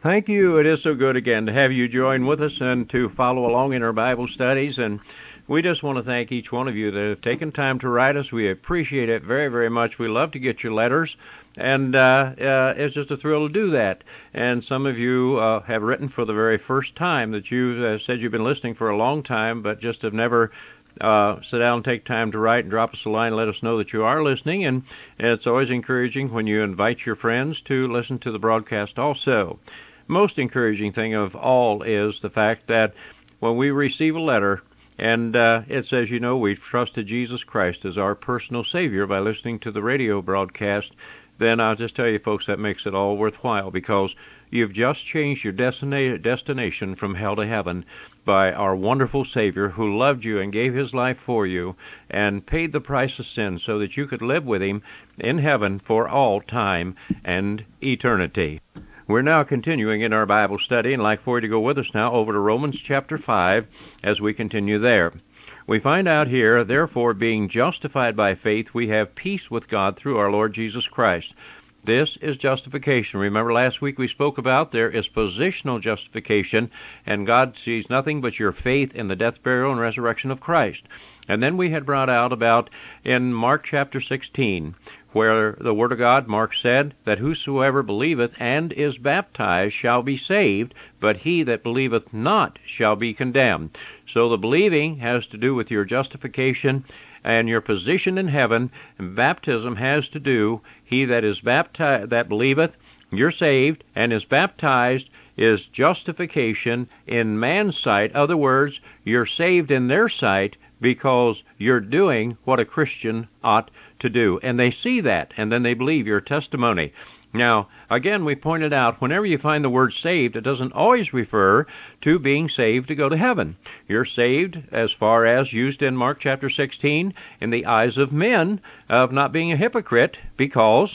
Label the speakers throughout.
Speaker 1: Thank you. It is so good again to have you join with us and to follow along in our Bible studies. And we just want to thank each one of you that have taken time to write us. We appreciate it very, very much. We love to get your letters, and it's just a thrill to do that. And some of you have written for the very first time, that you said you've been listening for a long time, but just have never sit down and take time to write and drop us a line and let us know that you are listening. And it's always encouraging when you invite your friends to listen to the broadcast also. Most encouraging thing of all is the fact that when we receive a letter and it says, we've trusted Jesus Christ as our personal Savior by listening to the radio broadcast, then I'll just tell you, folks, that makes it all worthwhile, because you've just changed your destination from hell to heaven by our wonderful Savior, who loved you and gave His life for you and paid the price of sin so that you could live with Him in heaven for all time and eternity. We're now continuing in our Bible study, and I'd like for you to go with us now over to Romans chapter 5 as we continue there. We find out here, therefore, being justified by faith, we have peace with God through our Lord Jesus Christ. This is justification. Remember last week we spoke about there is positional justification, and God sees nothing but your faith in the death, burial, and resurrection of Christ. And then we had brought out about in Mark chapter 16, where the Word of God, Mark said, that whosoever believeth and is baptized shall be saved, but he that believeth not shall be condemned. So the believing has to do with your justification and your position in heaven, and baptism has to do, he that is baptized, that believeth, you're saved, and is baptized, is justification in man's sight. Other words, you're saved in their sight because you're doing what a Christian ought to do. And they see that, and then they believe your testimony. Now, again, we pointed out, whenever you find the word saved, it doesn't always refer to being saved to go to heaven. You're saved, as far as used in Mark chapter 16, in the eyes of men, of not being a hypocrite, because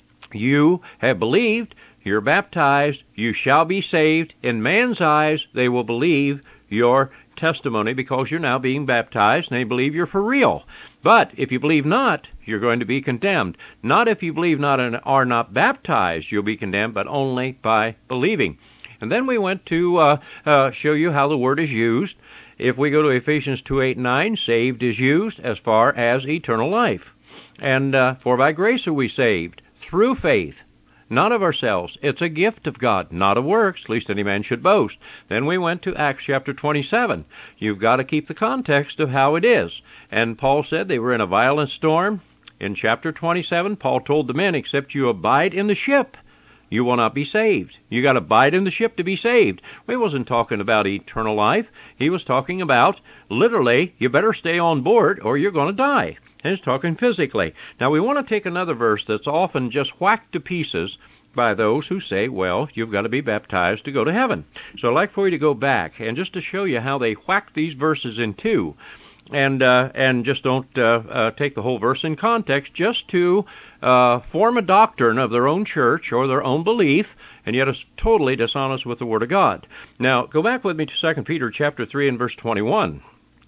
Speaker 1: you have believed, you're baptized, you shall be saved. In man's eyes, they will believe your testimony because you're now being baptized, and they believe you're for real. But if you believe not, you're going to be condemned. Not if you believe not and are not baptized, you'll be condemned, but only by believing. And then we went to show you how the word is used. If we go to Ephesians 2:8-9, saved is used as far as eternal life. And for by grace are we saved, through faith, not of ourselves. It's a gift of God, not of works, lest any man should boast. Then we went to Acts chapter 27. You've got to keep the context of how it is. And Paul said they were in a violent storm. In chapter 27, Paul told the men, except you abide in the ship, you will not be saved. You got to abide in the ship to be saved. Well, he wasn't talking about eternal life. He was talking about, literally, you better stay on board or you're going to die. And he's talking physically. Now, we want to take another verse that's often just whacked to pieces by those who say, well, you've got to be baptized to go to heaven. So I'd like for you to go back, and just to show you how they whack these verses in two, and just don't take the whole verse in context, just to form a doctrine of their own church or their own belief, and yet it's totally dishonest with the Word of God. Now, go back with me to 2 Peter chapter 3 and verse 21.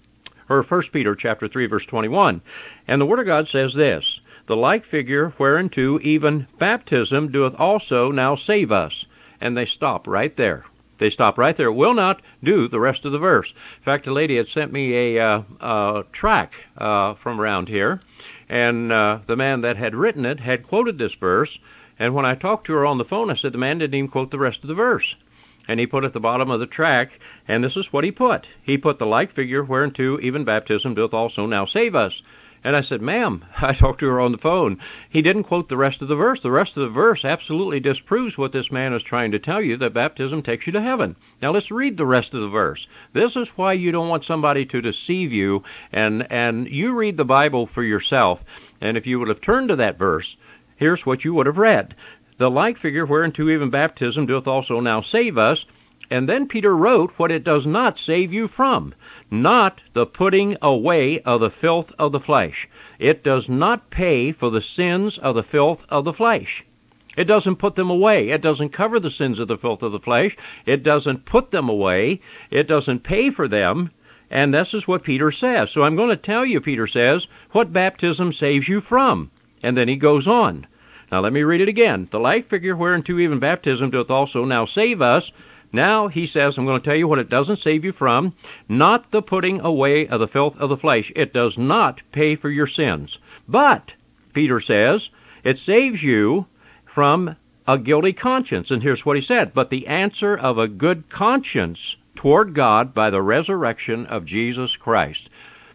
Speaker 1: Or 1 Peter chapter 3, verse 21. And the Word of God says this, the like figure whereunto even baptism doeth also now save us. And they stop right there. They stop right there. Will not do the rest of the verse. In fact, a lady had sent me a tract from around here, and the man that had written it had quoted this verse, and when I talked to her on the phone, I said the man didn't even quote the rest of the verse. And he put at the bottom of the tract, and this is what he put. He put the like figure whereunto even baptism doth also now save us. And I said, ma'am, I talked to her on the phone. He didn't quote the rest of the verse. The rest of the verse absolutely disproves what this man is trying to tell you, that baptism takes you to heaven. Now let's read the rest of the verse. This is why you don't want somebody to deceive you, and you read the Bible for yourself. And if you would have turned to that verse, here's what you would have read. The like figure whereunto even baptism doth also now save us. And then Peter wrote what it does not save you from. Not the putting away of the filth of the flesh. It does not pay for the sins of the filth of the flesh. It doesn't put them away. It doesn't cover the sins of the filth of the flesh. It doesn't put them away. It doesn't pay for them. And this is what Peter says. So I'm going to tell you, Peter says, what baptism saves you from. And then he goes on. Now let me read it again. The like figure whereunto even baptism doth also now save us. Now, he says, I'm going to tell you what it doesn't save you from. Not the putting away of the filth of the flesh. It does not pay for your sins. But, Peter says, it saves you from a guilty conscience. And here's what he said. But the answer of a good conscience toward God by the resurrection of Jesus Christ.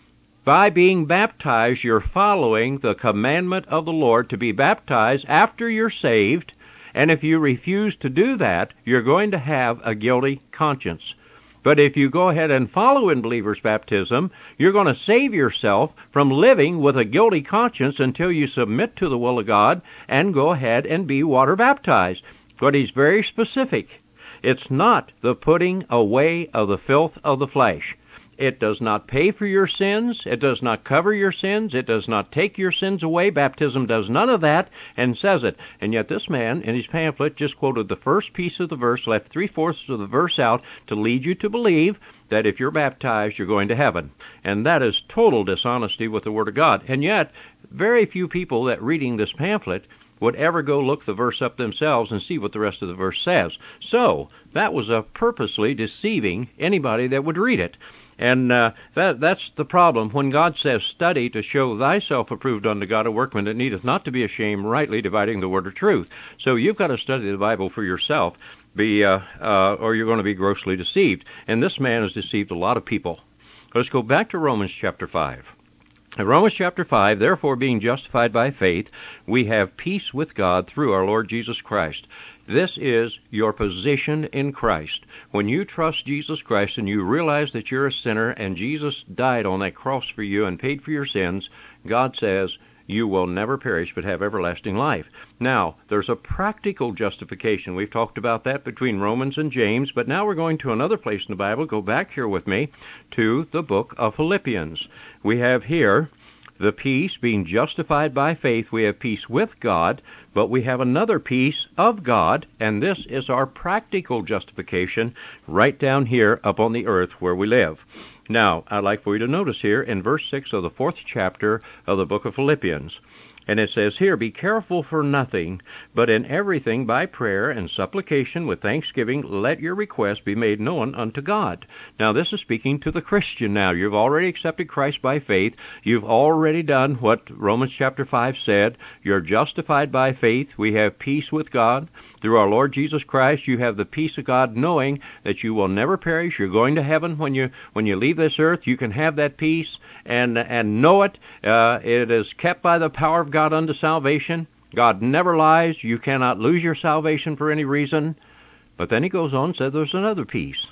Speaker 1: By being baptized, you're following the commandment of the Lord to be baptized after you're saved. And if you refuse to do that, you're going to have a guilty conscience. But if you go ahead and follow in believer's baptism, you're going to save yourself from living with a guilty conscience until you submit to the will of God and go ahead and be water baptized. But he's very specific. It's not the putting away of the filth of the flesh. It does not pay for your sins. It does not cover your sins. It does not take your sins away. Baptism does none of that and says it. And yet this man in his pamphlet just quoted the first piece of the verse, left 3/4 of the verse out to lead you to believe that if you're baptized, you're going to heaven. And that is total dishonesty with the Word of God. And yet, very few people that reading this pamphlet would ever go look the verse up themselves and see what the rest of the verse says. So, that was purposely deceiving anybody that would read it. And that's the problem. When God says, study to show thyself approved unto God, a workman that needeth not to be ashamed, rightly dividing the word of truth. So you've got to study the Bible for yourself, or you're going to be grossly deceived. And this man has deceived a lot of people. Let's go back to Romans chapter 5. In Romans chapter 5, therefore being justified by faith, we have peace with God through our Lord Jesus Christ. This is your position in Christ. When you trust Jesus Christ and you realize that you're a sinner and Jesus died on that cross for you and paid for your sins, God says you will never perish but have everlasting life. Now, there's a practical justification. We've talked about that between Romans and James, but now we're going to another place in the Bible. Go back here with me to the book of Philippians. We have here the peace, being justified by faith. We have peace with God, but we have another peace of God, and this is our practical justification right down here up on the earth where we live. Now, I'd like for you to notice here in verse 6 of the 4th chapter of the book of Philippians, and it says here, be careful for nothing, but in everything by prayer and supplication with thanksgiving, let your requests be made known unto God. Now, this is speaking to the Christian now. You've already accepted Christ by faith. You've already done what Romans chapter 5 said. You're justified by faith. We have peace with God. Through our Lord Jesus Christ, you have the peace of God, knowing that you will never perish. You're going to heaven when you leave this earth. You can have that peace and know it. It is kept by the power of God unto salvation. God never lies. You cannot lose your salvation for any reason. But then he goes on and says there's another peace.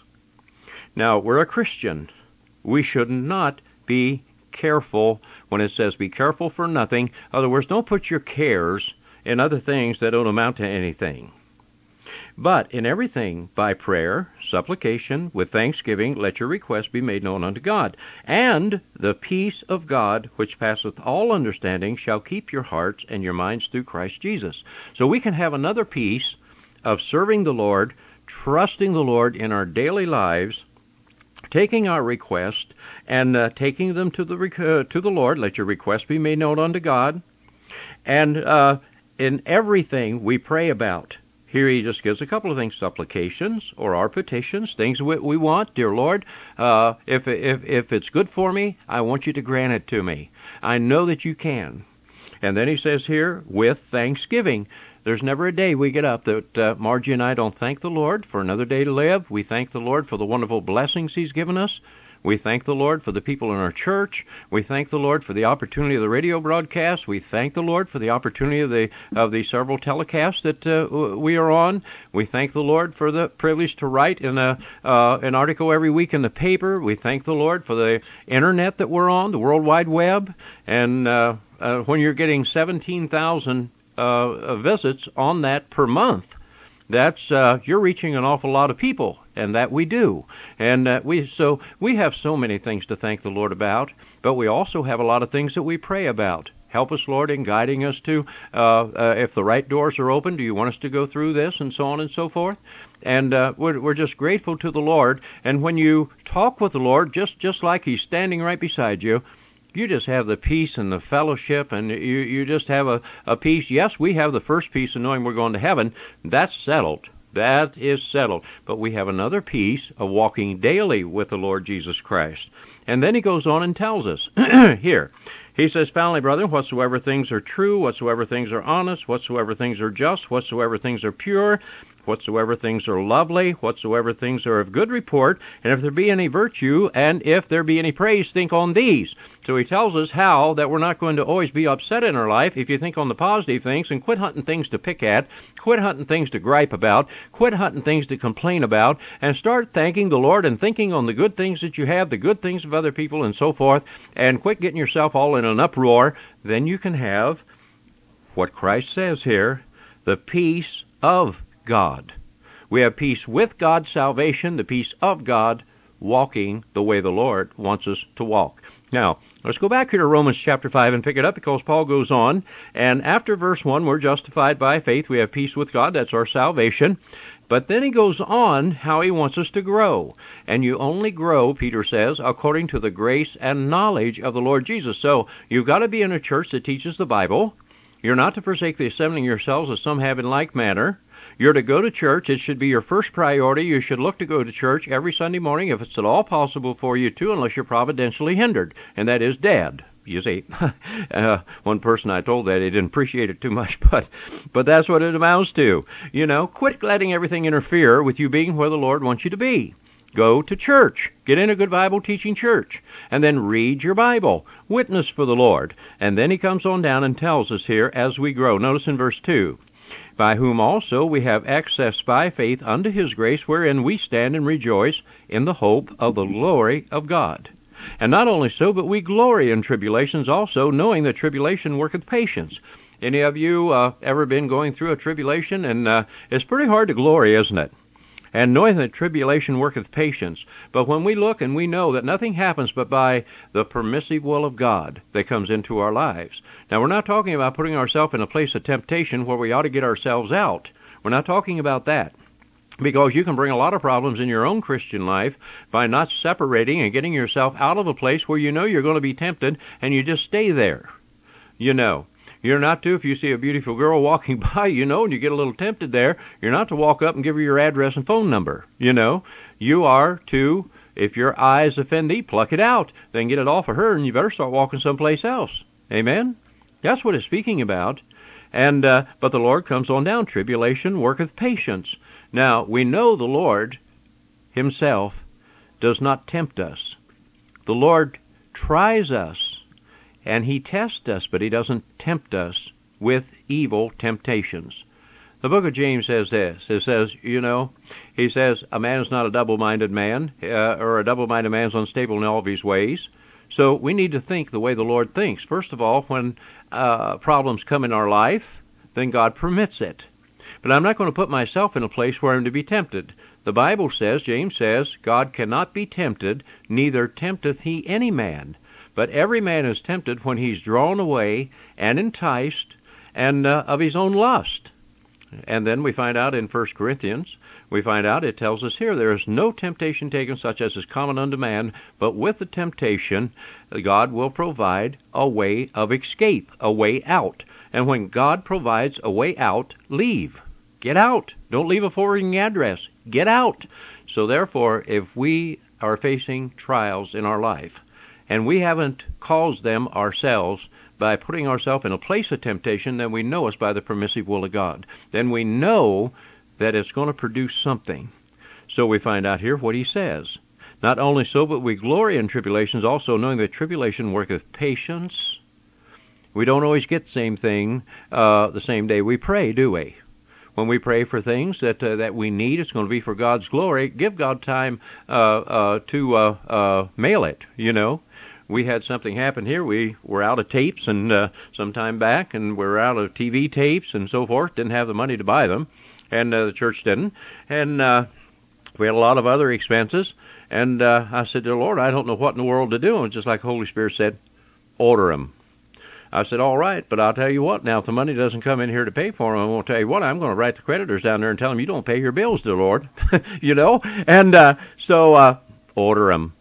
Speaker 1: Now, we're a Christian. We should not be careful when it says be careful for nothing. In other words, don't put your cares in other things that don't amount to anything. But in everything by prayer, supplication, with thanksgiving, let your requests be made known unto God. And the peace of God, which passeth all understanding, shall keep your hearts and your minds through Christ Jesus. So we can have another peace of serving the Lord, trusting the Lord in our daily lives, taking our requests and taking them to the Lord. Let your requests be made known unto God. And in everything we pray about. Here he just gives a couple of things, supplications or our petitions, things we want. Dear Lord, if it's good for me, I want you to grant it to me. I know that you can. And then he says here, with thanksgiving. There's never a day we get up that Margie and I don't thank the Lord for another day to live. We thank the Lord for the wonderful blessings he's given us. We thank the Lord for the people in our church. We thank the Lord for the opportunity of the radio broadcast. We thank the Lord for the opportunity of the several telecasts that we are on. We thank the Lord for the privilege to write in an article every week in the paper. We thank the Lord for the internet that we're on, the World Wide Web. And when you're getting 17,000 visits on that per month, that's you're reaching an awful lot of people, and that we do. And we have so many things to thank the Lord about, but we also have a lot of things that we pray about. Help us, Lord, in guiding us to if the right doors are open. Do you want us to go through this, and so on and so forth? And we're just grateful to the Lord. And when you talk with the Lord, just like he's standing right beside you, you just have the peace and the fellowship, and you just have a peace. Yes, we have the first peace of knowing we're going to heaven. That's settled. That is settled. But we have another peace of walking daily with the Lord Jesus Christ. And then he goes on and tells us here. He says, finally, brethren, whatsoever things are true, whatsoever things are honest, whatsoever things are just, whatsoever things are pure, whatsoever things are lovely, whatsoever things are of good report, and if there be any virtue, and if there be any praise, think on these. So he tells us how that we're not going to always be upset in our life if you think on the positive things, and quit hunting things to pick at, quit hunting things to gripe about, quit hunting things to complain about, and start thanking the Lord and thinking on the good things that you have, the good things of other people, and so forth, and quit getting yourself all in an uproar. Then you can have what Christ says here, the peace of God. We have peace with God, salvation, the peace of God, walking the way the Lord wants us to walk. Now, let's go back here to Romans chapter 5 and pick it up, because Paul goes on, and after verse 1, we're justified by faith. We have peace with God. That's our salvation. But then he goes on how he wants us to grow. And you only grow, Peter says, according to the grace and knowledge of the Lord Jesus. So you've got to be in a church that teaches the Bible. You're not to forsake the assembling yourselves, as some have in like manner. You're to go to church. It should be your first priority. You should look to go to church every Sunday morning if it's at all possible for you to, unless you're providentially hindered, and that is dead. You see, one person I told that, he didn't appreciate it too much, but that's what it amounts to. You know, quit letting everything interfere with you being where the Lord wants you to be. Go to church. Get in a good Bible teaching church. And then read your Bible. Witness for the Lord. And then he comes on down and tells us here as we grow. Notice in verse 2. By whom also we have access by faith unto his grace, wherein we stand and rejoice in the hope of the glory of God. And not only so, but we glory in tribulations also, knowing that tribulation worketh patience. Any of you ever been going through a tribulation? And it's pretty hard to glory, isn't it? And knowing that tribulation worketh patience. But when we look and we know that nothing happens but by the permissive will of God that comes into our lives. Now, we're not talking about putting ourselves in a place of temptation where we ought to get ourselves out. We're not talking about that. Because you can bring a lot of problems in your own Christian life by not separating and getting yourself out of a place where you know you're going to be tempted, and you just stay there. You know. You're not to, if you see a beautiful girl walking by, you know, and you get a little tempted there, you're not to walk up and give her your address and phone number, you know. You are to, if your eyes offend thee, pluck it out, then get it off of her, and you better start walking someplace else. Amen? That's what it's speaking about. And but the Lord comes on down. Tribulation worketh patience. Now, we know the Lord himself does not tempt us. The Lord tries us. And he tests us, but he doesn't tempt us with evil temptations. The book of James says this. It says, you know, he says, a man is not a double-minded man, or a double-minded man is unstable in all of his ways. So we need to think the way the Lord thinks. First of all, when problems come in our life, then God permits it. But I'm not going to put myself in a place where I'm to be tempted. The Bible says, James says, God cannot be tempted, neither tempteth he any man. But every man is tempted when he's drawn away and enticed and of his own lust. And then we find out in 1 Corinthians, we find out it tells us here, there is no temptation taken such as is common unto man, but with the temptation God will provide a way of escape, a way out. And when God provides a way out, leave. Get out. Don't leave a forwarding address. Get out. So therefore, if we are facing trials in our life, and we haven't caused them ourselves by putting ourselves in a place of temptation, then we know it's by the permissive will of God. Then we know that it's going to produce something. So we find out here what he says. Not only so, but we glory in tribulations, also knowing that tribulation worketh patience. We don't always get the same thing the same day we pray, do we? When we pray for things that we need, it's going to be for God's glory. Give God time to mail it, you know. We had something happen here. We were out of tapes and some time back, and we were out of TV tapes and so forth. Didn't have the money to buy them, and the church didn't. And we had a lot of other expenses. And I said to the Lord, I don't know what in the world to do. And just like the Holy Spirit said, order them. I said, all right, but I'll tell you what, now if the money doesn't come in here to pay for them, I'm going to tell you what, I'm going to write the creditors down there and tell them you don't pay your bills, dear Lord, you know. And so order them.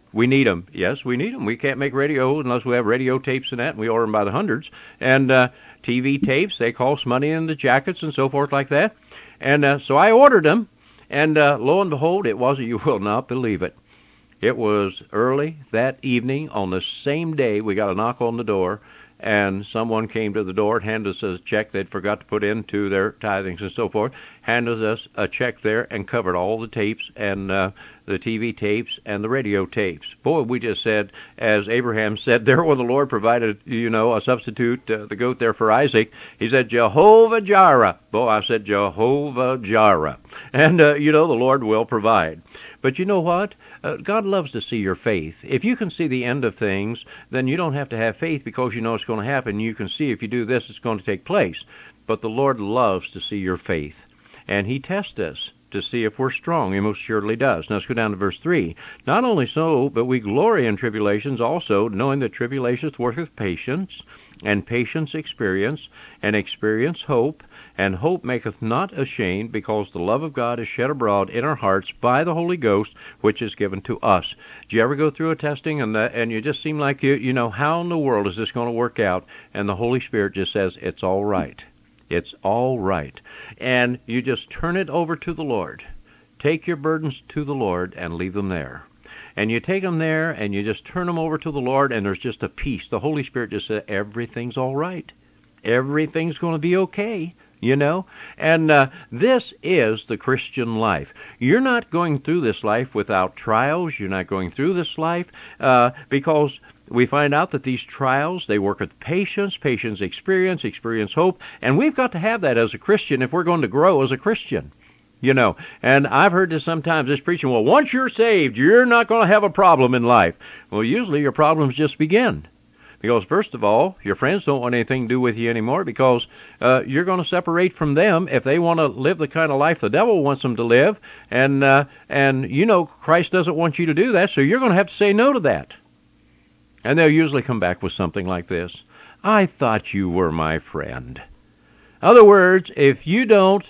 Speaker 1: We need them. Yes, we need them. We can't make radio unless we have radio tapes and that, and we order them by the hundreds. And TV tapes, they cost money in the jackets and so forth like that. And so I ordered them, and lo and behold, it wasn't, you will not believe it. It was early that evening on the same day we got a knock on the door, and someone came to the door and handed us a check they'd forgot to put into their tithings and so forth, handed us a check there and covered all the tapes and the TV tapes and the radio tapes. Boy, we just said, as Abraham said there when the Lord provided, a substitute, the goat there for Isaac, he said, Jehovah Jireh. Boy, I said, Jehovah Jireh. And, the Lord will provide. But you know what? God loves to see your faith. If you can see the end of things, then you don't have to have faith because you know it's going to happen. You can see if you do this, it's going to take place. But the Lord loves to see your faith. And he tests us to see if we're strong. He most surely does. Now let's go down to verse 3. Not only so, but we glory in tribulations also, knowing that tribulations worketh patience, and patience experience, and experience hope, and hope maketh not ashamed, because the love of God is shed abroad in our hearts by the Holy Ghost, which is given to us. Do you ever go through a testing and you just seem like you know, how in the world is this going to work out? And the Holy Spirit just says, it's all right. It's all right. And you just turn it over to the Lord. Take your burdens to the Lord and leave them there. And you take them there and you just turn them over to the Lord, and there's just a peace. The Holy Spirit just says, everything's all right. Everything's going to be okay. And this is the Christian life. You're not going through this life without trials. You're not going through this life because we find out that these trials, they work with patience, patience experience hope, and we've got to have that as a Christian if we're going to grow as a Christian. And I've heard this sometimes, this preaching, well, once you're saved, you're not going to have a problem in life. Well, usually your problems just begin. Because, first of all, your friends don't want anything to do with you anymore because you're going to separate from them if they want to live the kind of life the devil wants them to live. And Christ doesn't want you to do that, so you're going to have to say no to that. And they'll usually come back with something like this. I thought you were my friend. In other words, if you don't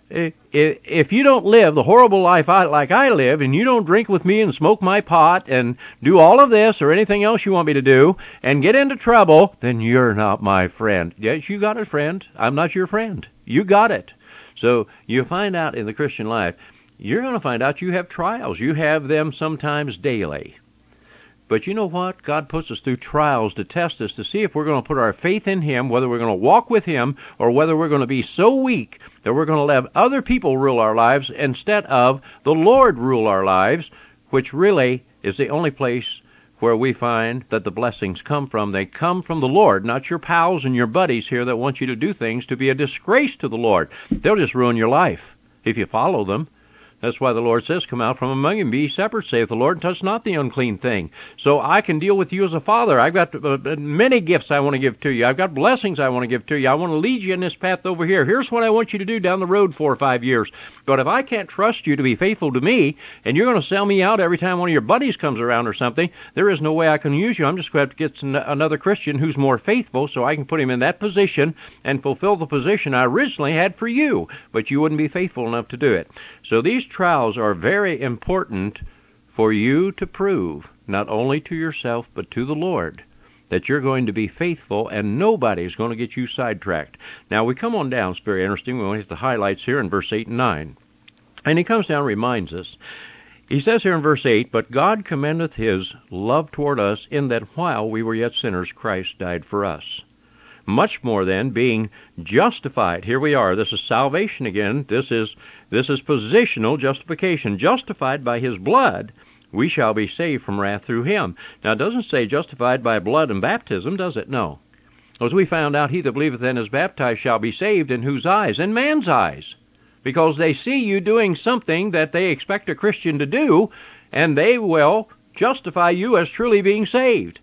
Speaker 1: live the horrible life like I live, and you don't drink with me and smoke my pot and do all of this or anything else you want me to do and get into trouble, then you're not my friend. Yes, you got it, friend. I'm not your friend. You got it. So you find out in the Christian life, you're going to find out you have trials. You have them sometimes daily. But you know what? God puts us through trials to test us, to see if we're going to put our faith in Him, whether we're going to walk with Him, or whether we're going to be so weak that we're going to let other people rule our lives instead of the Lord rule our lives, which really is the only place where we find that the blessings come from. They come from the Lord, not your pals and your buddies here that want you to do things to be a disgrace to the Lord. They'll just ruin your life if you follow them. That's why the Lord says, come out from among them, be ye separate, saith the Lord, and touch not the unclean thing. So I can deal with you as a father. I've got many gifts I want to give to you. I've got blessings I want to give to you. I want to lead you in this path over here. Here's what I want you to do down the road 4 or 5 years. But if I can't trust you to be faithful to me, and you're going to sell me out every time one of your buddies comes around or something, there is no way I can use you. I'm just going to have to get another Christian who's more faithful so I can put him in that position and fulfill the position I originally had for you. But you wouldn't be faithful enough to do it. So these trials are very important for you to prove, not only to yourself, but to the Lord, that you're going to be faithful and nobody's going to get you sidetracked. Now, we come on down. It's very interesting. We want to hit the highlights here in verse 8 and 9. And he comes down and reminds us. He says here in verse 8, But God commendeth his love toward us, in that while we were yet sinners, Christ died for us. Much more then, being justified. Here we are. This is salvation again. This is positional justification. Justified by his blood, we shall be saved from wrath through him. Now, it doesn't say justified by blood and baptism, does it? No. As we found out, he that believeth and is baptized shall be saved. In whose eyes? In man's eyes. Because they see you doing something that they expect a Christian to do, and they will justify you as truly being saved.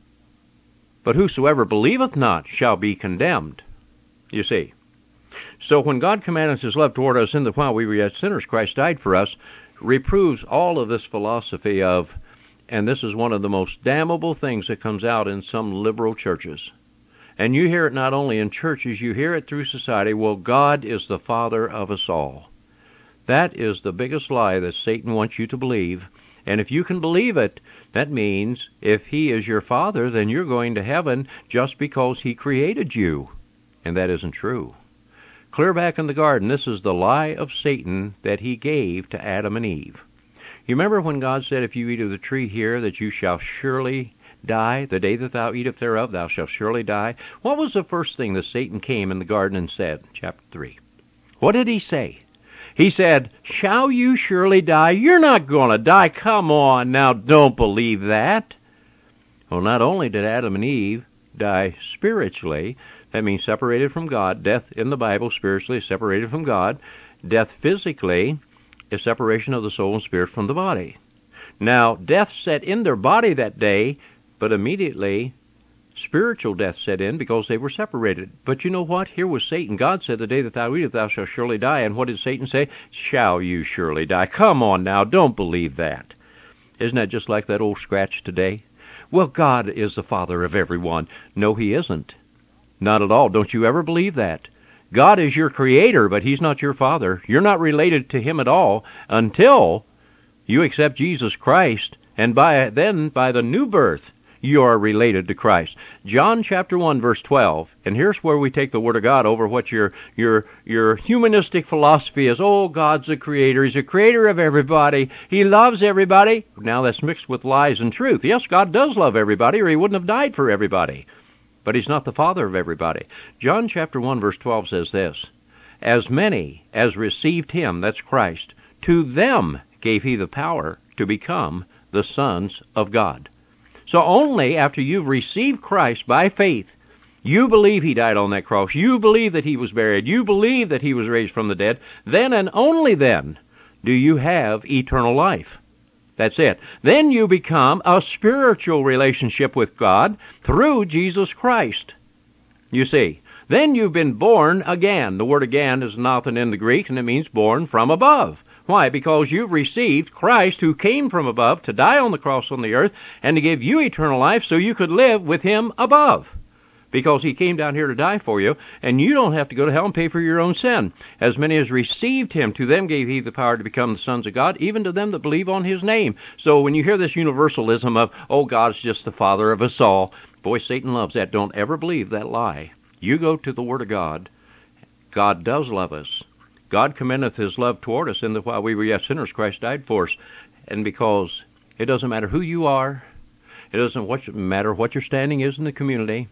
Speaker 1: But whosoever believeth not shall be condemned. You see. So when God commanded his love toward us, in that while we were yet sinners, Christ died for us, reproves all of this philosophy of, and this is one of the most damnable things that comes out in some liberal churches. And you hear it not only in churches, you hear it through society, well, God is the Father of us all. That is the biggest lie that Satan wants you to believe. And if you can believe it, that means if he is your Father, then you're going to heaven just because he created you. And that isn't true. Clear back in the garden, this is the lie of Satan that he gave to Adam and Eve. You remember when God said, if you eat of the tree here, that you shall surely die? The day that thou eatest thereof, thou shalt surely die. What was the first thing that Satan came in the garden and said? Chapter 3. What did he say? He said, shall you surely die? You're not going to die. Come on now, don't believe that. Well, not only did Adam and Eve die spiritually, that means separated from God. Death in the Bible spiritually is separated from God. Death physically is separation of the soul and spirit from the body. Now, death set in their body that day, but immediately spiritual death set in because they were separated. But you know what? Here was Satan. God said, the day that thou eatest, thou shalt surely die. And what did Satan say? Shall you surely die? Come on now, don't believe that. Isn't that just like that old scratch today? Well, God is the Father of everyone. No, he isn't. Not at all. Don't you ever believe that. God is your creator, but he's not your Father. You're not related to him at all until you accept Jesus Christ, and by the new birth, you are related to Christ. John chapter 1, verse 12, and here's where we take the Word of God over what your humanistic philosophy is. Oh, God's the creator. He's a creator of everybody. He loves everybody. Now that's mixed with lies and truth. Yes, God does love everybody, or he wouldn't have died for everybody. But he's not the Father of everybody. John chapter 1, verse 12 says this, as many as received him, that's Christ, to them gave he the power to become the sons of God. So only after you've received Christ by faith, you believe he died on that cross, you believe that he was buried, you believe that he was raised from the dead, then and only then do you have eternal life. That's it. Then you become a spiritual relationship with God through Jesus Christ. You see, then you've been born again. The word again is nothing in the Greek, and it means born from above. Why? Because you've received Christ who came from above to die on the cross on the earth and to give you eternal life so you could live with him above. Because he came down here to die for you, and you don't have to go to hell and pay for your own sin. As many as received him, to them gave he the power to become the sons of God, even to them that believe on his name. So when you hear this universalism of, oh, God's just the Father of us all, boy, Satan loves that. Don't ever believe that lie. You go to the Word of God. God does love us. God commendeth his love toward us, in that while we were yet sinners, Christ died for us. And because it doesn't matter who you are, it doesn't matter what your standing is in the community.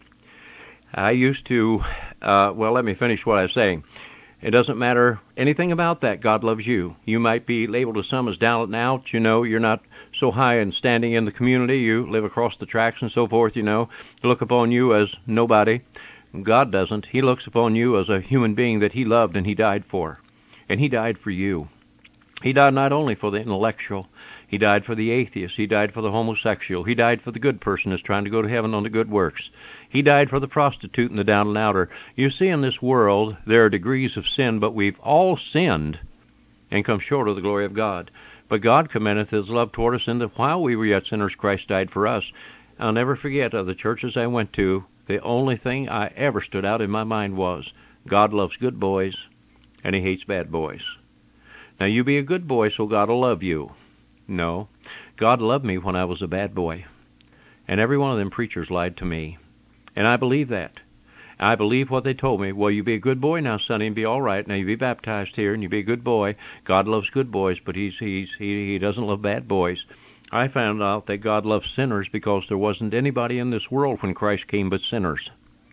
Speaker 1: I used to, let me finish what I was saying. It doesn't matter anything about that. God loves you. You might be labeled to some as down and out. You know, you're not so high in standing in the community. You live across the tracks and so forth, you know. Look upon you as nobody. God doesn't. He looks upon you as a human being that he loved and he died for. And he died for you. He died not only for the intellectual. He died for the atheist. He died for the homosexual. He died for the good person who's trying to go to heaven on the good works. He died for the prostitute and the down and outer. You see, in this world, there are degrees of sin, but we've all sinned and come short of the glory of God. But God commendeth his love toward us, in that while we were yet sinners, Christ died for us. I'll never forget, of the churches I went to, the only thing I ever stood out in my mind was, God loves good boys, and he hates bad boys. Now, you be a good boy, so God will love you. No, God loved me when I was a bad boy. And every one of them preachers lied to me. And I believe that. I believe what they told me. Well, you be a good boy now, sonny, and be all right. Now, you be baptized here, and you be a good boy. God loves good boys, but he doesn't love bad boys. I found out that God loves sinners because there wasn't anybody in this world when Christ came but sinners.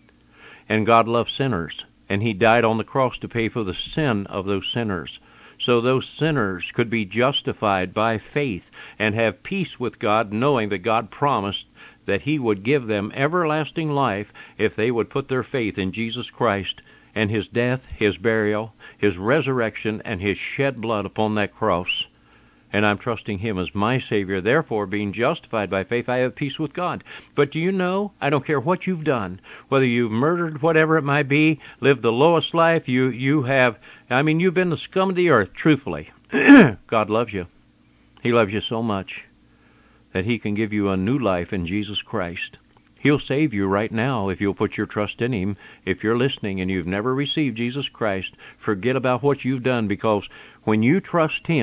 Speaker 1: And God loves sinners. And he died on the cross to pay for the sin of those sinners. So those sinners could be justified by faith and have peace with God, knowing that God promised that he would give them everlasting life if they would put their faith in Jesus Christ and his death, his burial, his resurrection, and his shed blood upon that cross. And I'm trusting him as my Savior. Therefore, being justified by faith, I have peace with God. But do you know, I don't care what you've done, whether you've murdered, whatever it might be, lived the lowest life, you've been the scum of the earth, truthfully. God loves you. He loves you so much that he can give you a new life in Jesus Christ. He'll save you right now if you'll put your trust in him. If you're listening and you've never received Jesus Christ, forget about what you've done, because when you trust him,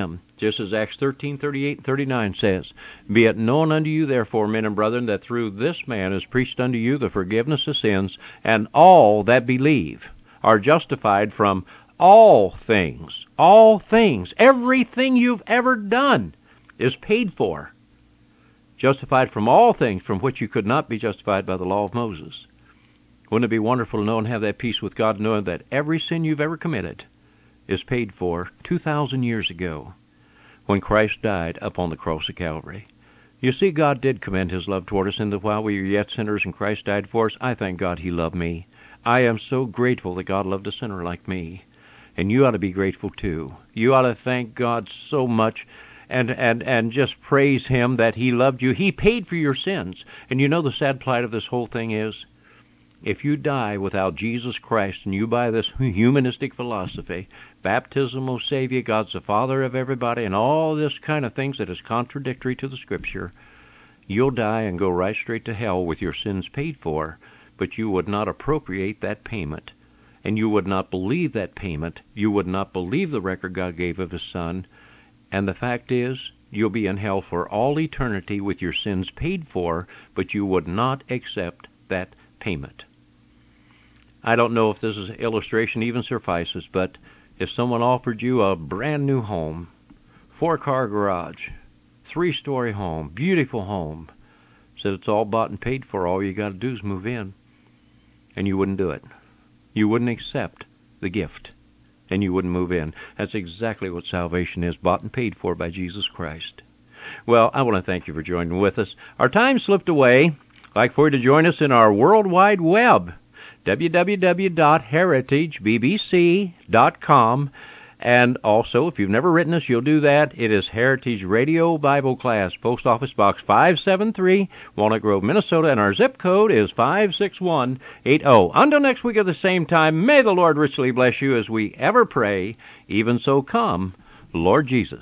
Speaker 1: Just as Acts 13:38 and 39 says, "Be it known unto you, therefore, men and brethren, that through this man is preached unto you the forgiveness of sins, and all that believe are justified from all things." All things. Everything you've ever done is paid for. Justified from all things from which you could not be justified by the law of Moses. Wouldn't it be wonderful to know and have that peace with God, knowing that every sin you've ever committed is paid for 2,000 years ago, when Christ died upon the cross of Calvary? You see, God did commend his love toward us in that while we were yet sinners and Christ died for us. I thank God he loved me. I am so grateful that God loved a sinner like me. And you ought to be grateful too. You ought to thank God so much and just praise him that he loved you. He paid for your sins. And you know the sad plight of this whole thing is, if you die without Jesus Christ and you buy this humanistic philosophy, baptism will save you, God's the Father of everybody, and all this kind of things that is contradictory to the Scripture, you'll die and go right straight to hell with your sins paid for, but you would not appropriate that payment, and you would not believe that payment. You would not believe the record God gave of his Son, and the fact is, you'll be in hell for all eternity with your sins paid for, but you would not accept that payment. I don't know if this is illustration even suffices, but if someone offered you a brand new home, 4-car garage, 3-story home, beautiful home, said it's all bought and paid for, all you got to do is move in, and you wouldn't do it. You wouldn't accept the gift, and you wouldn't move in. That's exactly what salvation is, bought and paid for by Jesus Christ. Well, I want to thank you for joining with us. Our time slipped away. I'd like for you to join us in our World Wide Web, www.heritagebbc.com. And also, if you've never written us, you'll do that. It is Heritage Radio Bible Class, Post Office Box 573, Walnut Grove, Minnesota, and our zip code is 56180. Until next week at the same time, may the Lord richly bless you as we ever pray. Even so come, Lord Jesus.